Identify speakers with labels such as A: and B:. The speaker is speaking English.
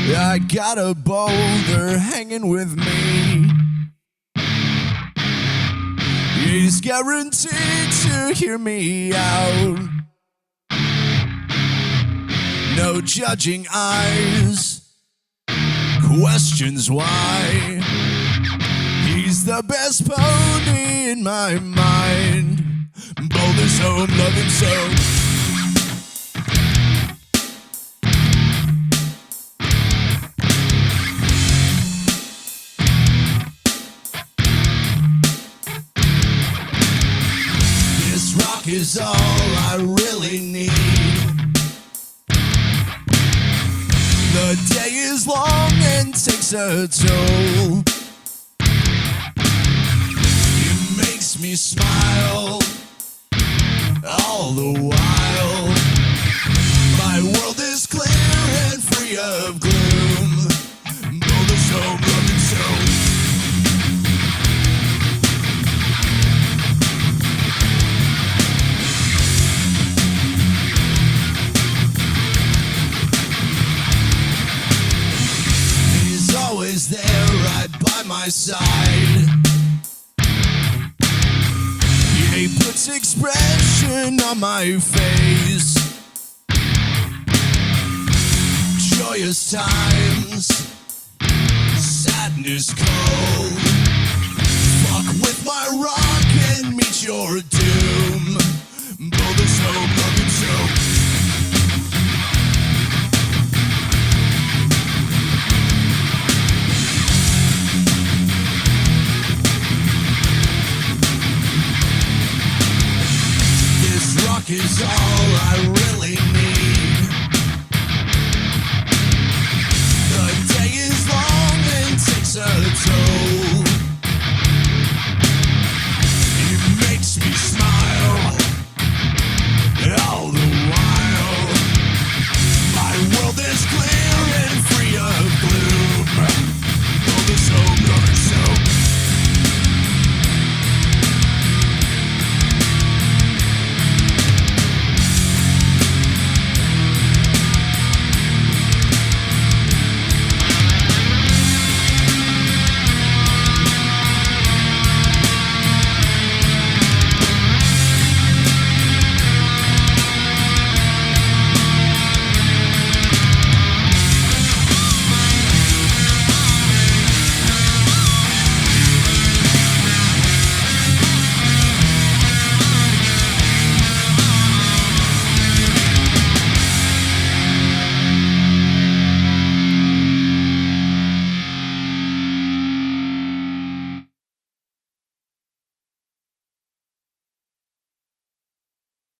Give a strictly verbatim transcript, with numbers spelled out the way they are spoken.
A: I got a boulder hanging with me. He's guaranteed to hear me out. No judging eyes, questions why. He's the best pony in my mind. Boulder's home, love him so. Is all I really need. The day is long and takes a toll. It makes me smile all the while. My world is clear and free of gloom. Boulder's home, love and soul. There right by my side. He puts expression on my face. Joyous times, sadness cold. Fuck with my rock and meet your